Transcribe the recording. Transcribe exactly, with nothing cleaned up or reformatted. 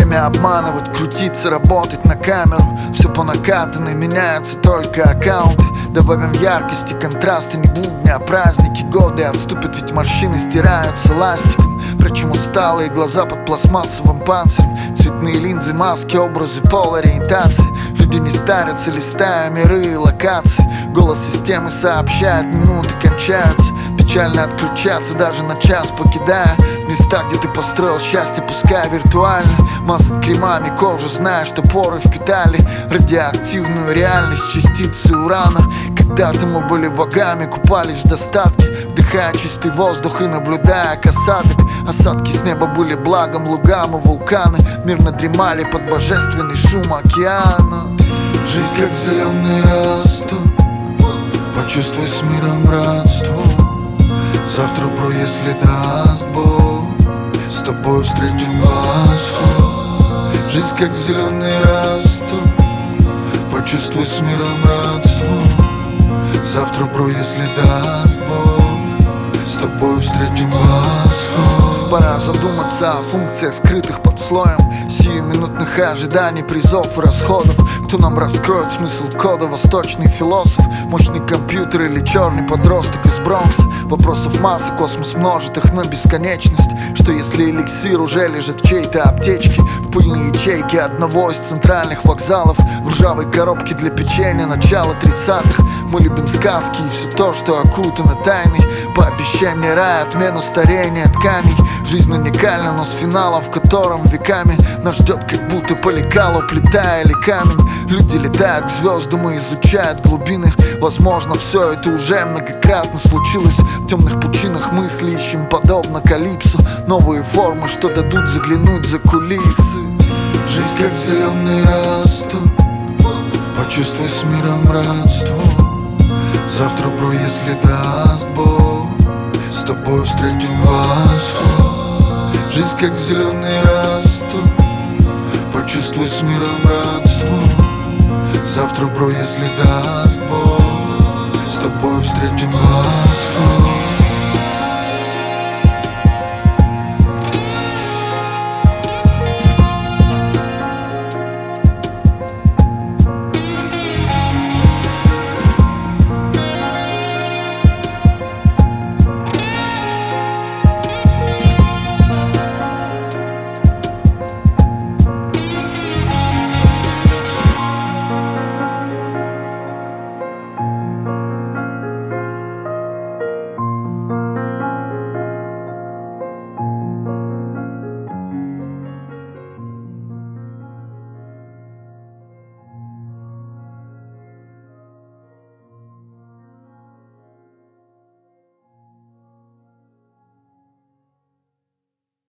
время обманывать, крутиться, работать на камеру. Все по накатанной, меняются только аккаунты. Добавим яркости, контрасты, не будни, а праздники. Годы отступят, ведь морщины стираются ластиком. Причем усталые глаза под пластмассовым панцирем. Цветные линзы, маски, образы, пол ориентации. Люди не старятся, листая миры и локации. Голос системы сообщает, минуты кончаются. Печально отключаться, даже на час покидая места, где ты построил счастье, пускай виртуально. Мазать кремами кожу, зная, что поры впитали радиоактивную реальность, частицы урана. Когда-то мы были богами, купались в достатке, вдыхая чистый воздух и наблюдая осадок. Осадки с неба были благом лугам и вулканы мирно дремали под божественный шум океана. Жизнь как зеленый росток, почувствуй с миром братство. Завтра, бро, если даст Бог, с тобой встретим восход. Жизнь как зеленый росток, почувствуй с миром родство. Завтра, бро, если даст Бог, с тобой встретим восход. Пора задуматься о функциях, скрытых под слоем сиюминутных ожиданий, призов и расходов. Кто нам раскроет смысл кода? Восточный философ, мощный компьютер или черный подросток из Бронкса? Вопросов масса, космос множит их на бесконечность. Что если эликсир уже лежит в чьей-то аптечке, в пыльной ячейке одного из центральных вокзалов, в ржавой коробке для печенья начала тридцатых? Мы любим сказки и все то, что окутано тайной. Пообещание рая, отмену старения тканей. Жизнь уникальна, но с финалом, в котором веками нас ждет как будто по лекалу плита или камень. Люди летают к звездам и изучают глубины. Возможно, все это уже многократно случилось. В темных пучинах мысли ищем, подобно калипсо, новые формы, что дадут заглянуть за кулисы. Жизнь как зеленый росток, почувствуй с миром родство. Завтра, бро, если даст Бог, с тобой встретим восход. Жизнь как зеленый росток, почувствуй с миром родство. Завтра, бро, если даст Бог, с тобой встретим восход.